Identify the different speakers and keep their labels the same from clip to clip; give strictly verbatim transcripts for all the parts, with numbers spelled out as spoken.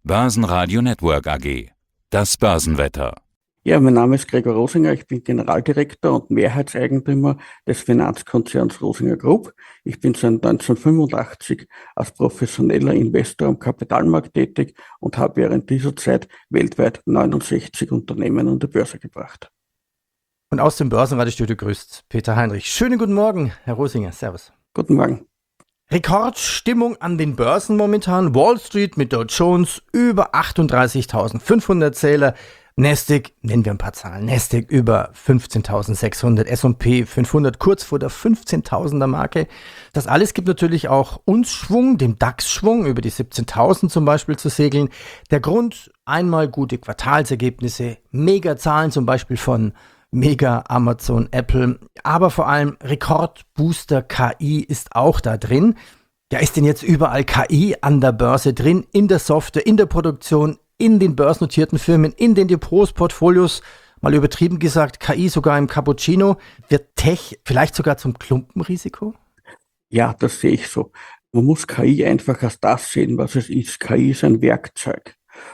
Speaker 1: Börsenradio Network A G. Das Börsenwetter.
Speaker 2: Ja, mein Name ist Gregor Rosinger, ich bin Generaldirektor und Mehrheitseigentümer des Finanzkonzerns Rosinger Group. Ich bin seit neunzehnhundertfünfundachtzig als professioneller Investor am Kapitalmarkt tätig und habe während dieser Zeit weltweit neunundsechzig Unternehmen an die Börse gebracht.
Speaker 3: Und aus dem Börsenradiostudio grüßt Peter Heinrich. Schönen guten Morgen, Herr Rosinger. Servus.
Speaker 2: Guten Morgen.
Speaker 3: Rekordstimmung an den Börsen momentan. Wall Street mit Dow Jones über achtunddreißigtausendfünfhundert Zähler. Nasdaq, nennen wir ein paar Zahlen, Nasdaq über fünfzehntausendsechshundert, S und P fünfhundert kurz vor der fünfzehntausender Marke. Das alles gibt natürlich auch uns Schwung, dem DAX-Schwung, über die siebzehntausend zum Beispiel zu segeln. Der Grund, einmal gute Quartalsergebnisse, Mega-Zahlen zum Beispiel von Mega, Amazon, Apple, aber vor allem Rekordbooster K I ist auch da drin. Ja, ist denn jetzt überall K I an der Börse drin, in der Software, in der Produktion, in den börsennotierten Firmen, in den Depots, Portfolios, mal übertrieben gesagt, K I sogar im Cappuccino. Wird Tech vielleicht sogar zum Klumpenrisiko?
Speaker 2: Ja, das sehe ich so. Man muss K I einfach als das sehen, was es ist. K I ist ein Werkzeug.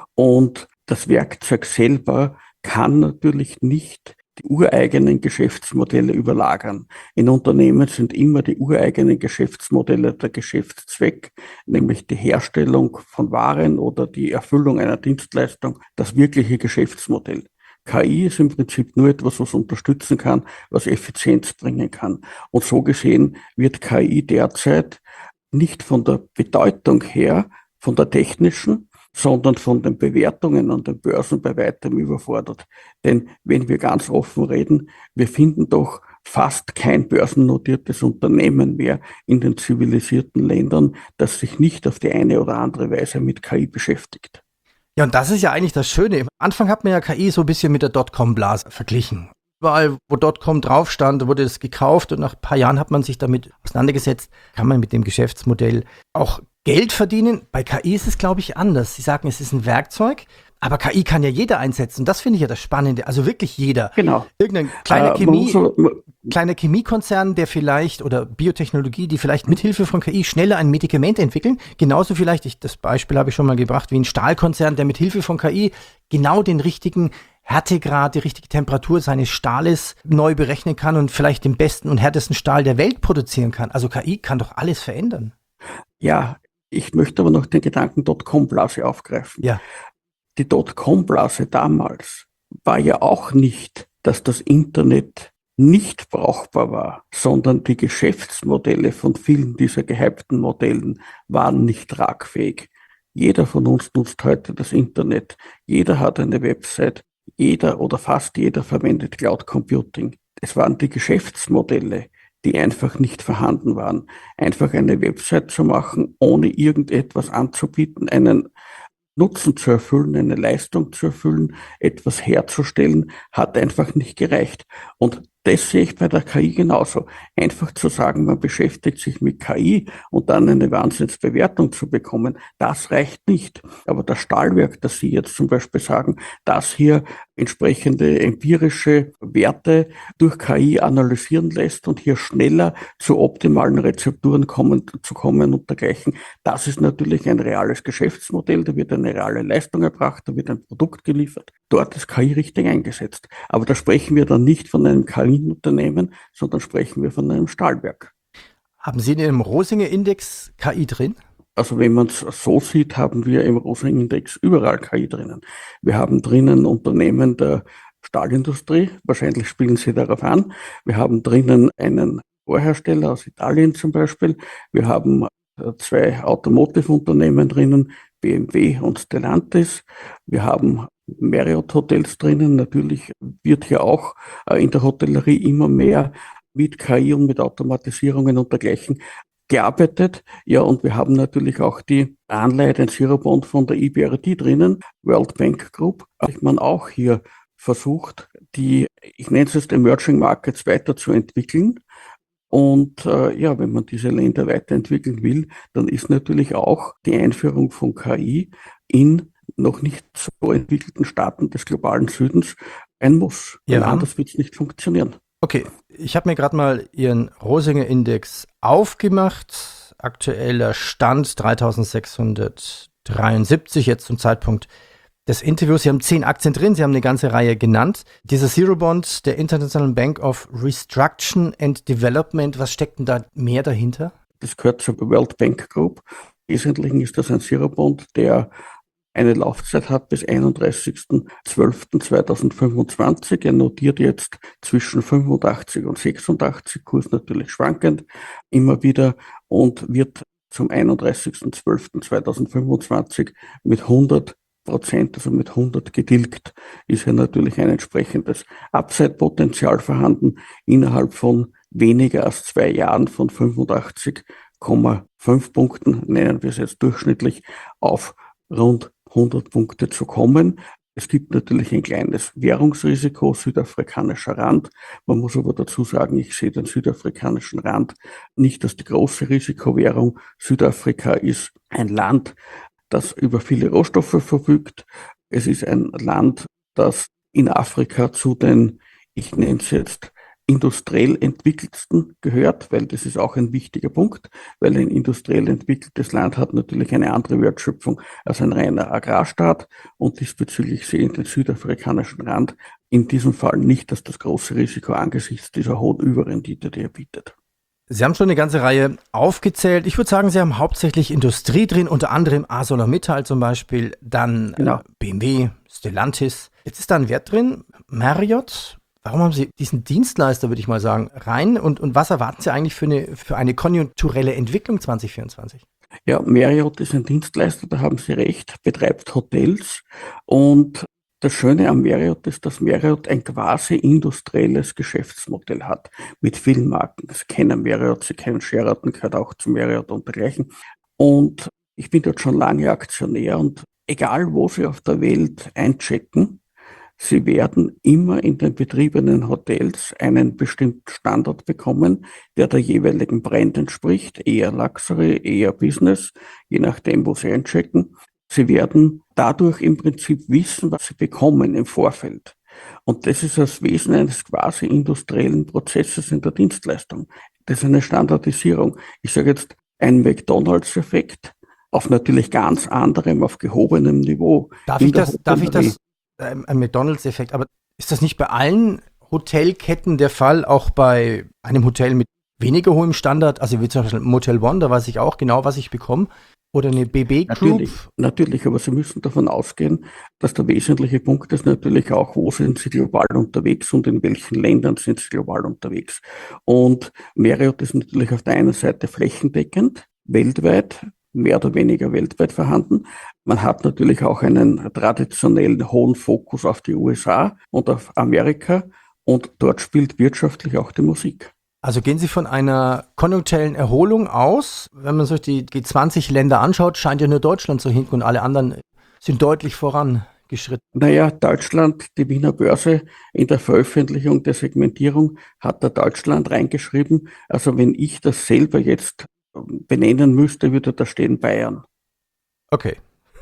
Speaker 2: Und das Werkzeug selber kann natürlich nicht die ureigenen Geschäftsmodelle überlagern. In Unternehmen sind immer die ureigenen Geschäftsmodelle der Geschäftszweck, nämlich die Herstellung von Waren oder die Erfüllung einer Dienstleistung, das wirkliche Geschäftsmodell. K I ist im Prinzip nur etwas, was unterstützen kann, was Effizienz bringen kann. Und so gesehen wird K I derzeit nicht von der Bedeutung her, von der technischen, sondern von den Bewertungen an den Börsen bei weitem überfordert. Denn wenn wir ganz offen reden, wir finden doch fast kein börsennotiertes Unternehmen mehr in den zivilisierten Ländern, das sich nicht auf die eine oder andere Weise mit K I beschäftigt.
Speaker 3: Ja, und das ist ja eigentlich das Schöne. Am Anfang hat man ja K I so ein bisschen mit der Dotcom-Blase verglichen. Überall, wo Dotcom drauf stand, wurde es gekauft und nach ein paar Jahren hat man sich damit auseinandergesetzt, kann man mit dem Geschäftsmodell auch Geld verdienen. Bei K I ist es, glaube ich, anders. Sie sagen, es ist ein Werkzeug, aber K I kann ja jeder einsetzen. Und das finde ich ja das Spannende. Also wirklich jeder.
Speaker 2: Genau.
Speaker 3: Irgendein kleiner
Speaker 2: äh,
Speaker 3: Chemie,
Speaker 2: so,
Speaker 3: kleiner Chemiekonzern, der vielleicht, oder Biotechnologie, die vielleicht mithilfe von K I schneller ein Medikament entwickeln. Genauso vielleicht, ich, das Beispiel habe ich schon mal gebracht, wie ein Stahlkonzern, der mithilfe von K I genau den richtigen Härtegrad, die richtige Temperatur seines Stahles neu berechnen kann und vielleicht den besten und härtesten Stahl der Welt produzieren kann. Also K I kann doch alles verändern.
Speaker 2: Ja, ich möchte aber noch den Gedanken Dotcom-Blase aufgreifen.
Speaker 3: Ja.
Speaker 2: Die Dotcom-Blase damals war ja auch nicht, dass das Internet nicht brauchbar war, sondern die Geschäftsmodelle von vielen dieser gehypten Modellen waren nicht tragfähig. Jeder von uns nutzt heute das Internet. Jeder hat eine Website. Jeder oder fast jeder verwendet Cloud Computing. Es waren die Geschäftsmodelle, die einfach nicht vorhanden waren. Einfach eine Website zu machen, ohne irgendetwas anzubieten, einen Nutzen zu erfüllen, eine Leistung zu erfüllen, etwas herzustellen, hat einfach nicht gereicht. Und das sehe ich bei der K I genauso. Einfach zu sagen, man beschäftigt sich mit K I und dann eine Wahnsinnsbewertung zu bekommen, das reicht nicht. Aber das Stahlwerk, das Sie jetzt zum Beispiel sagen, das hier entsprechende empirische Werte durch K I analysieren lässt und hier schneller zu optimalen Rezepturen kommen, zu kommen und dergleichen, das ist natürlich ein reales Geschäftsmodell, da wird eine reale Leistung erbracht, da wird ein Produkt geliefert. Dort ist K I richtig eingesetzt. Aber da sprechen wir dann nicht von einem K I-Unternehmen, sondern sprechen wir von einem Stahlwerk.
Speaker 3: Haben Sie in Ihrem Rosinger-Index K I drin?
Speaker 2: Also wenn man es so sieht, haben wir im Rosinger-Index überall K I drinnen. Wir haben drinnen Unternehmen der Stahlindustrie, wahrscheinlich spielen Sie darauf an. Wir haben drinnen einen Rohrhersteller aus Italien zum Beispiel. Wir haben zwei Automotive-Unternehmen drinnen, B M W und Stellantis. Wir haben Marriott Hotels drinnen. Natürlich wird hier auch in der Hotellerie immer mehr mit K I und mit Automatisierungen und dergleichen gearbeitet. Ja, und wir haben natürlich auch die Anleihe, den Zero-Bond von der E B R D drinnen, World Bank Group. Ich man auch hier versucht, die, ich nenne es jetzt Emerging Markets weiterzuentwickeln. Und äh, ja, wenn man diese Länder weiterentwickeln will, dann ist natürlich auch die Einführung von K I in noch nicht so entwickelten Staaten des globalen Südens ein Muss.
Speaker 3: Ja.
Speaker 2: Denn anders wird es nicht funktionieren.
Speaker 3: Okay, ich habe mir gerade mal Ihren Rosinger-Index aufgemacht. Aktueller Stand dreitausendsechshundertdreißig dreiundsiebzig, jetzt zum Zeitpunkt des Interviews. Sie haben zehn Aktien drin, Sie haben eine ganze Reihe genannt. Dieser Zero Bond der International Bank of Reconstruction and Development, was steckt denn da mehr dahinter?
Speaker 2: Das gehört zur World Bank Group. Im Wesentlichen ist das ein Zero Bond, der eine Laufzeit hat bis einunddreißigsten zwölften zweitausendfünfundzwanzig. Er notiert jetzt zwischen fünfundachtzig und sechsundachtzig, Kurs natürlich schwankend, immer wieder, und wird zum einunddreißigsten zwölften zweitausendfünfundzwanzig mit hundert Prozent, also mit hundert getilgt, ist ja natürlich ein entsprechendes Upside-Potenzial vorhanden. Innerhalb von weniger als zwei Jahren von fünfundachtzig Komma fünf Punkten, nennen wir es jetzt durchschnittlich, auf rund hundert Punkte zu kommen. Es gibt natürlich ein kleines Währungsrisiko, südafrikanischer Rand. Man muss aber dazu sagen, ich sehe den südafrikanischen Rand nicht als die große Risikowährung. Südafrika ist ein Land, das über viele Rohstoffe verfügt. Es ist ein Land, das in Afrika zu den, ich nenne es jetzt, industriell entwickelsten gehört, weil das ist auch ein wichtiger Punkt, weil ein industriell entwickeltes Land hat natürlich eine andere Wertschöpfung als ein reiner Agrarstaat, und diesbezüglich sehe ich den südafrikanischen Rand in diesem Fall nicht als das große Risiko angesichts dieser hohen Überrendite, die er bietet.
Speaker 3: Sie haben schon eine ganze Reihe aufgezählt. Ich würde sagen, Sie haben hauptsächlich Industrie drin, unter anderem ArcelorMittal zum Beispiel, dann
Speaker 2: Genau.
Speaker 3: äh, B M W, Stellantis. Jetzt ist da ein Wert drin, Marriott. Warum haben Sie diesen Dienstleister, würde ich mal sagen, rein? Und, und was erwarten Sie eigentlich für eine, für eine konjunkturelle Entwicklung zwanzig vierundzwanzig?
Speaker 2: Ja, Marriott ist ein Dienstleister, da haben Sie recht, betreibt Hotels, und das Schöne am Marriott ist, dass Marriott ein quasi industrielles Geschäftsmodell hat mit vielen Marken. Sie kennen Marriott, Sie kennen Sheraton, gehört auch zu Marriott und dergleichen. Und ich bin dort schon lange Aktionär, und egal wo Sie auf der Welt einchecken, Sie werden immer in den betriebenen Hotels einen bestimmten Standard bekommen, der der jeweiligen Brand entspricht, eher Luxury, eher Business, je nachdem, wo Sie einchecken. Sie werden dadurch im Prinzip wissen, was Sie bekommen im Vorfeld. Und das ist das Wesen eines quasi industriellen Prozesses in der Dienstleistung. Das ist eine Standardisierung. Ich sage jetzt, ein McDonalds-Effekt auf natürlich ganz anderem, auf gehobenem Niveau.
Speaker 3: Darf
Speaker 2: In
Speaker 3: ich
Speaker 2: der
Speaker 3: das, darf ich
Speaker 2: Hotellerie.
Speaker 3: das, ähm, ein McDonalds-Effekt, aber ist das nicht bei allen Hotelketten der Fall, auch bei einem Hotel mit weniger hohem Standard, also wie zum Beispiel Motel One, da weiß ich auch genau, was ich bekomme, oder eine B B Group?
Speaker 2: Natürlich, natürlich, aber Sie müssen davon ausgehen, dass der wesentliche Punkt ist natürlich auch, wo sind Sie global unterwegs und in welchen Ländern sind Sie global unterwegs. Und Marriott ist natürlich auf der einen Seite flächendeckend, weltweit, mehr oder weniger weltweit vorhanden. Man hat natürlich auch einen traditionellen hohen Fokus auf die U S A und auf Amerika, und dort spielt wirtschaftlich auch die Musik.
Speaker 3: Also gehen Sie von einer konjunkturellen Erholung aus? Wenn man sich die G zwanzig Länder anschaut, scheint ja nur Deutschland zu hinken und alle anderen sind deutlich vorangeschritten.
Speaker 2: Naja, Deutschland, die Wiener Börse, in der Veröffentlichung der Segmentierung hat da Deutschland reingeschrieben. Also wenn ich das selber jetzt benennen müsste, würde da stehen Bayern.
Speaker 3: Okay.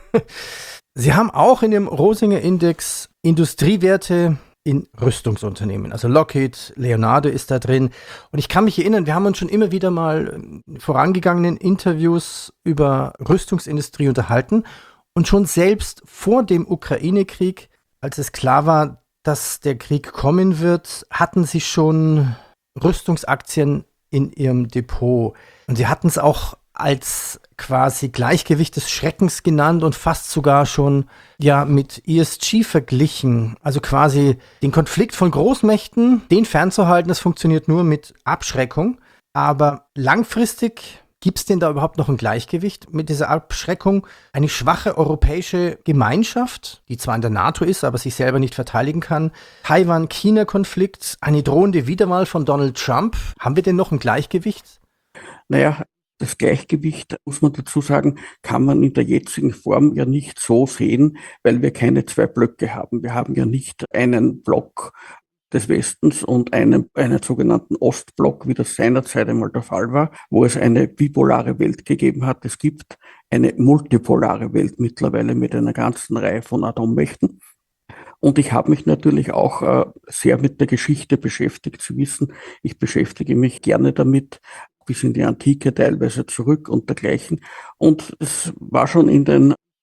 Speaker 3: Sie haben auch in dem Rosinger Index Industriewerte in Rüstungsunternehmen. Also Lockheed, Leonardo ist da drin. Und ich kann mich erinnern, wir haben uns schon immer wieder mal in vorangegangenen Interviews über Rüstungsindustrie unterhalten. Und schon selbst vor dem Ukraine-Krieg, als es klar war, dass der Krieg kommen wird, hatten Sie schon Rüstungsaktien in Ihrem Depot. Und Sie hatten es auch als quasi Gleichgewicht des Schreckens genannt und fast sogar schon ja mit E S G verglichen. Also quasi den Konflikt von Großmächten, den fernzuhalten, das funktioniert nur mit Abschreckung. Aber langfristig, gibt es denn da überhaupt noch ein Gleichgewicht mit dieser Abschreckung? Eine schwache europäische Gemeinschaft, die zwar in der NATO ist, aber sich selber nicht verteidigen kann. Taiwan-China-Konflikt, eine drohende Wiederwahl von Donald Trump. Haben wir denn noch ein Gleichgewicht?
Speaker 2: Naja, das Gleichgewicht, muss man dazu sagen, kann man in der jetzigen Form ja nicht so sehen, weil wir keine zwei Blöcke haben. Wir haben ja nicht einen Block des Westens und einen, einen sogenannten Ostblock, wie das seinerzeit einmal der Fall war, wo es eine bipolare Welt gegeben hat. Es gibt eine multipolare Welt mittlerweile mit einer ganzen Reihe von Atommächten. Und ich habe mich natürlich auch äh, sehr mit der Geschichte beschäftigt. Sie wissen, ich beschäftige mich gerne damit, bis in die Antike teilweise zurück und dergleichen. Und es war schon in den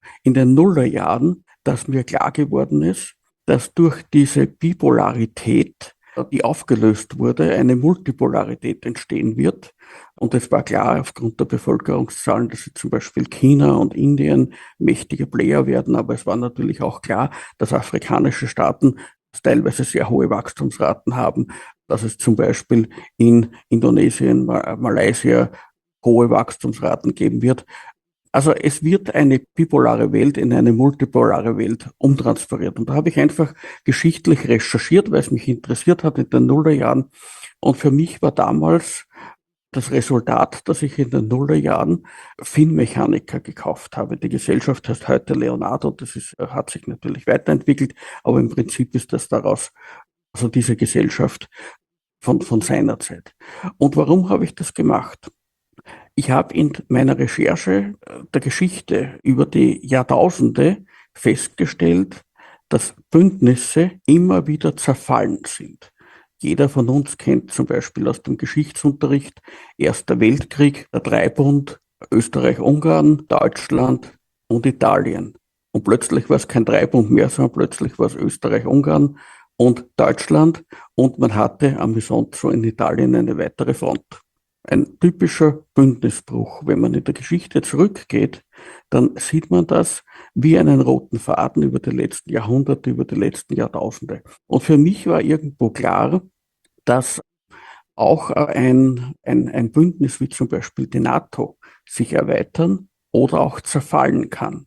Speaker 2: in den Nullerjahren, dass mir klar geworden ist, dass durch diese Bipolarität, die aufgelöst wurde, eine Multipolarität entstehen wird. Und es war klar aufgrund der Bevölkerungszahlen, dass zum Beispiel China und Indien mächtige Player werden. Aber es war natürlich auch klar, dass afrikanische Staaten teilweise sehr hohe Wachstumsraten haben, dass es zum Beispiel in Indonesien, Malaysia hohe Wachstumsraten geben wird. Also es wird eine bipolare Welt in eine multipolare Welt umtransferiert. Und da habe ich einfach geschichtlich recherchiert, weil es mich interessiert hat in den Nullerjahren. Und für mich war damals das Resultat, dass ich in den Nullerjahren Finmechaniker gekauft habe. Die Gesellschaft heißt heute Leonardo, das ist, hat sich natürlich weiterentwickelt, aber im Prinzip ist das daraus, also diese Gesellschaft von, von seiner Zeit. Und warum habe ich das gemacht? Ich habe in meiner Recherche der Geschichte über die Jahrtausende festgestellt, dass Bündnisse immer wieder zerfallen sind. Jeder von uns kennt zum Beispiel aus dem Geschichtsunterricht Erster Weltkrieg, der Dreibund, Österreich, Ungarn, Deutschland und Italien. Und plötzlich war es kein Dreibund mehr, sondern plötzlich war es Österreich, Ungarn und Deutschland. Und man hatte amüsant so in Italien eine weitere Front. Ein typischer Bündnisbruch. Wenn man in der Geschichte zurückgeht, dann sieht man das wie einen roten Faden über die letzten Jahrhunderte, über die letzten Jahrtausende. Und für mich war irgendwo klar, dass auch ein, ein, ein Bündnis wie zum Beispiel die NATO sich erweitern oder auch zerfallen kann.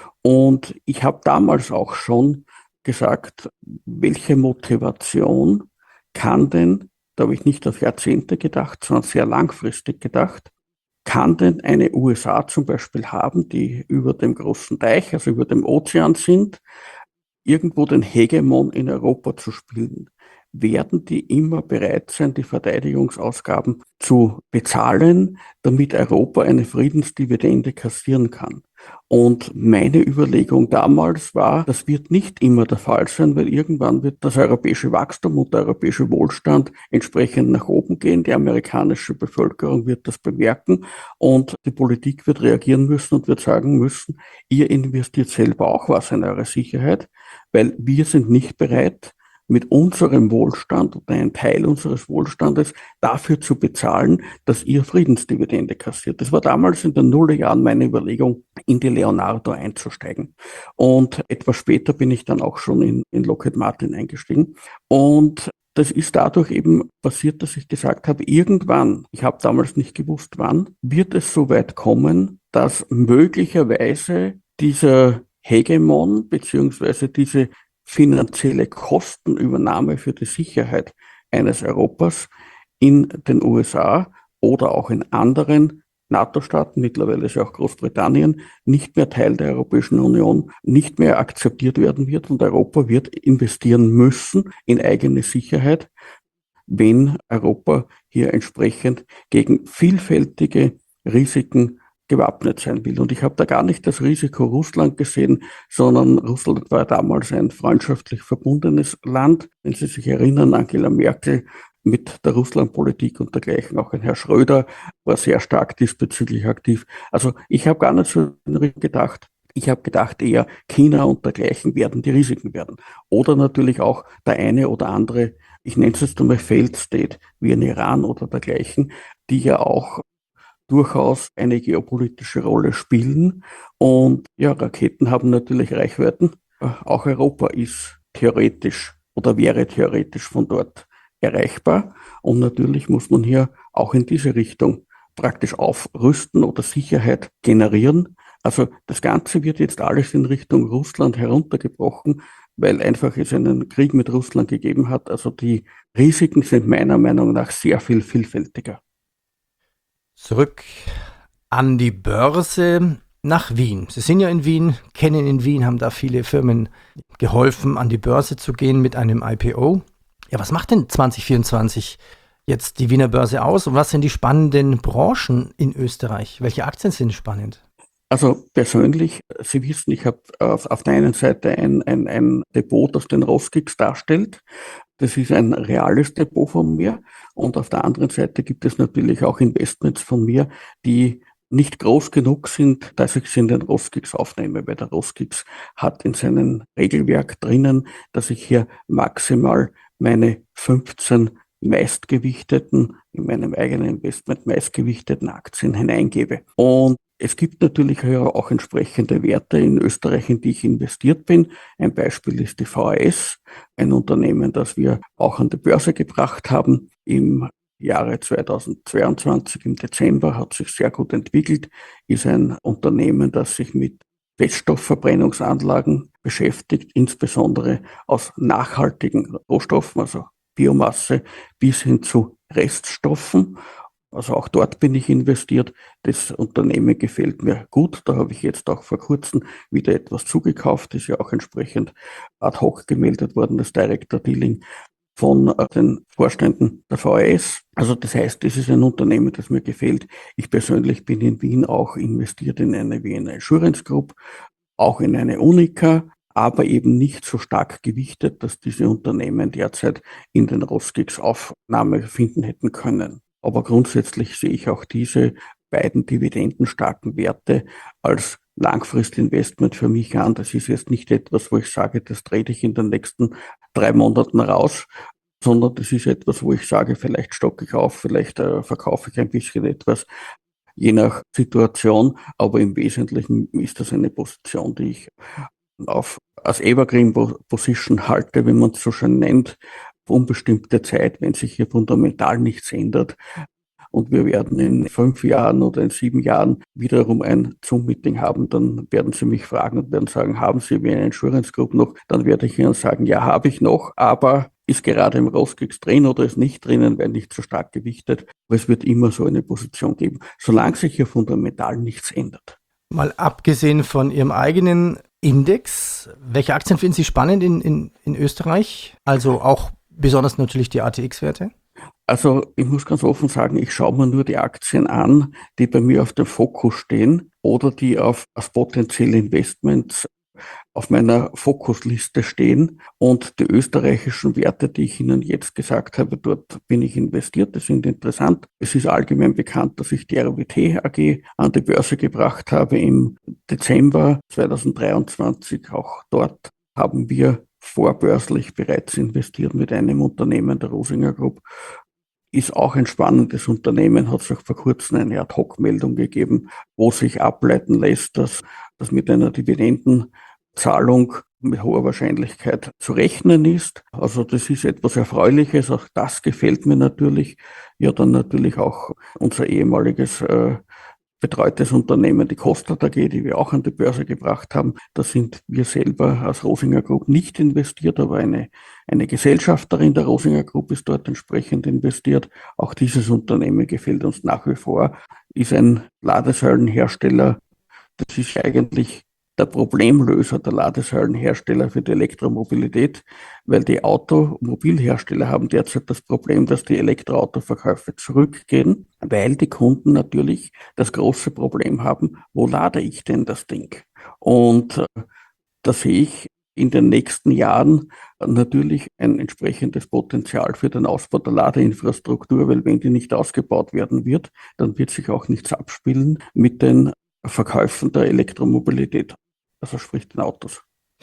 Speaker 2: Und ich habe damals auch schon gesagt, welche Motivation kann denn, da habe ich nicht auf Jahrzehnte gedacht, sondern sehr langfristig gedacht, kann denn eine U S A zum Beispiel haben, die über dem großen Teich, also über dem Ozean sind, irgendwo den Hegemon in Europa zu spielen? Werden die immer bereit sein, die Verteidigungsausgaben zu bezahlen, damit Europa eine Friedensdividende kassieren kann? Und meine Überlegung damals war, das wird nicht immer der Fall sein, weil irgendwann wird das europäische Wachstum und der europäische Wohlstand entsprechend nach oben gehen. Die amerikanische Bevölkerung wird das bemerken und die Politik wird reagieren müssen und wird sagen müssen, ihr investiert selber auch was in eure Sicherheit, weil wir sind nicht bereit, mit unserem Wohlstand oder einen Teil unseres Wohlstandes dafür zu bezahlen, dass ihr Friedensdividende kassiert. Das war damals in den Nullerjahren meine Überlegung, in die Leonardo einzusteigen. Und etwas später bin ich dann auch schon in, in Lockheed Martin eingestiegen. Und das ist dadurch eben passiert, dass ich gesagt habe, irgendwann, ich habe damals nicht gewusst wann, wird es so weit kommen, dass möglicherweise dieser Hegemon beziehungsweise diese finanzielle Kostenübernahme für die Sicherheit eines Europas in den U S A oder auch in anderen NATO-Staaten, mittlerweile ist ja auch Großbritannien, nicht mehr Teil der Europäischen Union, nicht mehr akzeptiert werden wird und Europa wird investieren müssen in eigene Sicherheit, wenn Europa hier entsprechend gegen vielfältige Risiken gewappnet sein will. Und ich habe da gar nicht das Risiko Russland gesehen, sondern Russland war damals ein freundschaftlich verbundenes Land. Wenn Sie sich erinnern, Angela Merkel mit der Russlandpolitik und dergleichen, auch ein Herr Schröder war sehr stark diesbezüglich aktiv. Also ich habe gar nicht so gedacht. Ich habe gedacht, eher China und dergleichen werden die Risiken werden. Oder natürlich auch der eine oder andere, ich nenne es jetzt einmal Failed State, wie in Iran oder dergleichen, die ja auch durchaus eine geopolitische Rolle spielen. Und ja, Raketen haben natürlich Reichweiten. Auch Europa ist theoretisch oder wäre theoretisch von dort erreichbar. Und natürlich muss man hier auch in diese Richtung praktisch aufrüsten oder Sicherheit generieren. Also das Ganze wird jetzt alles in Richtung Russland heruntergebrochen, weil einfach es einen Krieg mit Russland gegeben hat. Also die Risiken sind meiner Meinung nach sehr viel vielfältiger.
Speaker 3: Zurück an die Börse nach Wien. Sie sind ja in Wien, kennen in Wien, haben da viele Firmen geholfen, an die Börse zu gehen mit einem I P O. Ja, was macht denn zwanzig vierundzwanzig jetzt die Wiener Börse aus und was sind die spannenden Branchen in Österreich? Welche Aktien sind spannend?
Speaker 2: Also persönlich, Sie wissen, ich habe auf, auf der einen Seite ein, ein, ein Depot, das den Roskix darstellt. Das ist ein reales Depot von mir. Und auf der anderen Seite gibt es natürlich auch Investments von mir, die nicht groß genug sind, dass ich sie in den Rostgigs aufnehme, weil der Rostgigs hat in seinem Regelwerk drinnen, dass ich hier maximal meine fünfzehn meistgewichteten, in meinem eigenen Investment meistgewichteten Aktien hineingebe. Und es gibt natürlich auch entsprechende Werte in Österreich, in die ich investiert bin. Ein Beispiel ist die V A S, ein Unternehmen, das wir auch an die Börse gebracht haben. Im Jahre zweitausendzweiundzwanzig, im Dezember, hat sich sehr gut entwickelt, ist ein Unternehmen, das sich mit Feststoffverbrennungsanlagen beschäftigt, insbesondere aus nachhaltigen Rohstoffen, also Biomasse bis hin zu Reststoffen. Also auch dort bin ich investiert. Das Unternehmen gefällt mir gut. Da habe ich jetzt auch vor kurzem wieder etwas zugekauft. Ist ja auch entsprechend ad hoc gemeldet worden, das Director Dealing von den Vorständen der V A S. Also das heißt, das ist ein Unternehmen, das mir gefällt. Ich persönlich bin in Wien auch investiert in eine Wiener Insurance Group, auch in eine Unica, aber eben nicht so stark gewichtet, dass diese Unternehmen derzeit in den Rostgigs Aufnahme finden hätten können. Aber grundsätzlich sehe ich auch diese beiden dividendenstarken Werte als Langfristinvestment für mich an. Das ist jetzt nicht etwas, wo ich sage, das trete ich in den nächsten drei Monaten raus, sondern das ist etwas, wo ich sage, vielleicht stocke ich auf, vielleicht äh, verkaufe ich ein bisschen etwas, je nach Situation. Aber im Wesentlichen ist das eine Position, die ich auf als Evergreen Position halte, wenn man es so schön nennt, auf unbestimmte Zeit, wenn sich hier fundamental nichts ändert. Und wir werden in fünf Jahren oder in sieben Jahren wiederum ein Zoom-Meeting haben, dann werden Sie mich fragen und werden sagen, haben Sie wie eine Insurance Group noch? Dann werde ich Ihnen sagen, ja, habe ich noch, aber ist gerade im Rostgigs drin oder ist nicht drinnen, weil nicht so stark gewichtet. Aber es wird immer so eine Position geben, solange sich hier fundamental nichts ändert.
Speaker 3: Mal abgesehen von Ihrem eigenen Index, welche Aktien finden Sie spannend in, in, in Österreich? Also auch besonders natürlich die A T X-Werte?
Speaker 2: Also ich muss ganz offen sagen, ich schaue mir nur die Aktien an, die bei mir auf dem Fokus stehen oder die auf, als potenzielle Investments auf meiner Fokusliste stehen. Und die österreichischen Werte, die ich Ihnen jetzt gesagt habe, dort bin ich investiert, die sind interessant. Es ist allgemein bekannt, dass ich die R W T A G an die Börse gebracht habe im Dezember zweitausenddreiundzwanzig. Auch dort haben wir vorbörslich bereits investiert mit einem Unternehmen der Rosinger Group. Ist auch ein spannendes Unternehmen, hat es auch vor kurzem eine Ad-Hoc-Meldung gegeben, wo sich ableiten lässt, dass das mit einer Dividendenzahlung mit hoher Wahrscheinlichkeit zu rechnen ist. Also das ist etwas Erfreuliches, auch das gefällt mir natürlich. Ja, dann natürlich auch unser ehemaliges äh, betreutes Unternehmen, die Kostat A G, die wir auch an die Börse gebracht haben. Da sind wir selber als Rosinger Group nicht investiert, aber eine, eine Gesellschafterin der Rosinger Group ist dort entsprechend investiert. Auch dieses Unternehmen gefällt uns nach wie vor, ist ein Ladesäulenhersteller. Das ist eigentlich der Problemlöser der Ladesäulenhersteller für die Elektromobilität, weil die Automobilhersteller haben derzeit das Problem, dass die Elektroautoverkäufe zurückgehen, weil die Kunden natürlich das große Problem haben, wo lade ich denn das Ding? Und äh, da sehe ich in den nächsten Jahren natürlich ein entsprechendes Potenzial für den Ausbau der Ladeinfrastruktur, weil wenn die nicht ausgebaut werden wird, dann wird sich auch nichts abspielen mit den Verkäufen der Elektromobilität. Also sprich den Autos.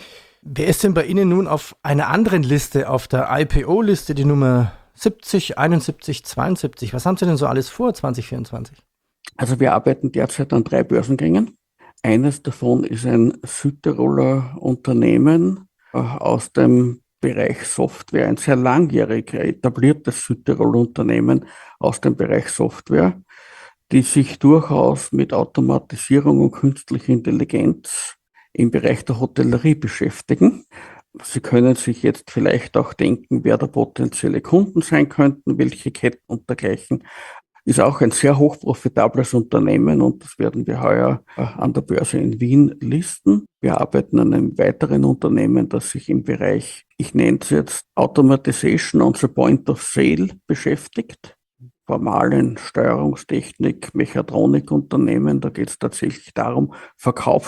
Speaker 3: Wer ist denn bei Ihnen nun auf einer anderen Liste, auf der I P O-Liste, die Nummer siebzig, einundsiebzig, zweiundsiebzig? Was haben Sie denn so alles vor zwanzig vierundzwanzig?
Speaker 2: Also wir arbeiten derzeit an drei Börsengängen. Eines davon ist ein Südtiroler Unternehmen äh, aus dem Bereich Software, ein sehr langjährig etabliertes Südtiroler Unternehmen aus dem Bereich Software, die sich durchaus mit Automatisierung und künstlicher Intelligenz im Bereich der Hotellerie beschäftigen. Sie können sich jetzt vielleicht auch denken, wer da potenzielle Kunden sein könnten, welche Ketten und dergleichen. Ist auch ein sehr hochprofitables Unternehmen und das werden wir heuer an der Börse in Wien listen. Wir arbeiten an einem weiteren Unternehmen, das sich im Bereich, ich nenne es jetzt Automatization on the Point of Sale beschäftigt. Formalen Steuerungstechnik, Mechatronikunternehmen. Da geht es tatsächlich darum,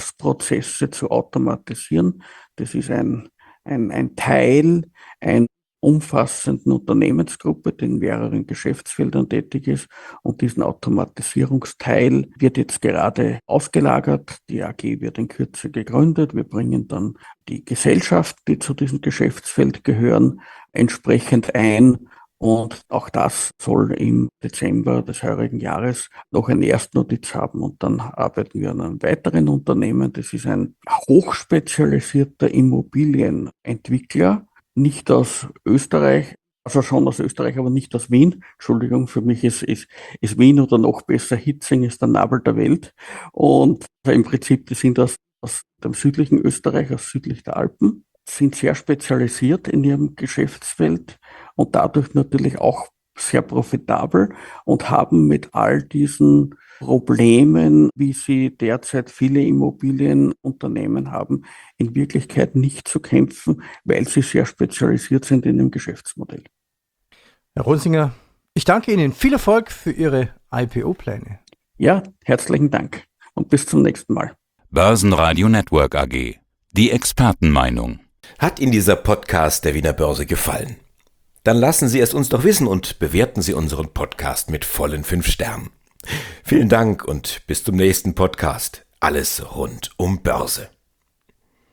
Speaker 2: Verkaufsprozesse zu automatisieren. Das ist ein, ein, ein Teil, ein umfassenden Unternehmensgruppe, die in mehreren Geschäftsfeldern tätig ist. Und diesen Automatisierungsteil wird jetzt gerade ausgelagert. Die A G wird in Kürze gegründet. Wir bringen dann die Gesellschaften, die zu diesem Geschäftsfeld gehören, entsprechend ein. Und auch das soll im Dezember des heurigen Jahres noch eine Erstnotiz haben. Und dann arbeiten wir an einem weiteren Unternehmen. Das ist ein hochspezialisierter Immobilienentwickler, nicht aus Österreich, also schon aus Österreich, aber nicht aus Wien. Entschuldigung, für mich ist, ist, ist Wien oder noch besser Hitzing ist der Nabel der Welt. Und im Prinzip, die sind aus, aus dem südlichen Österreich, aus südlich der Alpen, sind sehr spezialisiert in ihrem Geschäftsfeld und dadurch natürlich auch sehr profitabel und haben mit all diesen Problemen, wie sie derzeit viele Immobilienunternehmen haben, in Wirklichkeit nicht zu kämpfen, weil sie sehr spezialisiert sind in dem Geschäftsmodell.
Speaker 3: Herr Ronsinger, ich danke Ihnen. Viel Erfolg für Ihre I P O-Pläne.
Speaker 2: Ja, herzlichen Dank und bis zum nächsten Mal.
Speaker 1: Börsenradio Network A G. Die Expertenmeinung.
Speaker 4: Hat Ihnen dieser Podcast der Wiener Börse gefallen? Dann lassen Sie es uns doch wissen und bewerten Sie unseren Podcast mit vollen fünf Sternen. Vielen Dank und bis zum nächsten Podcast. Alles rund um Börse.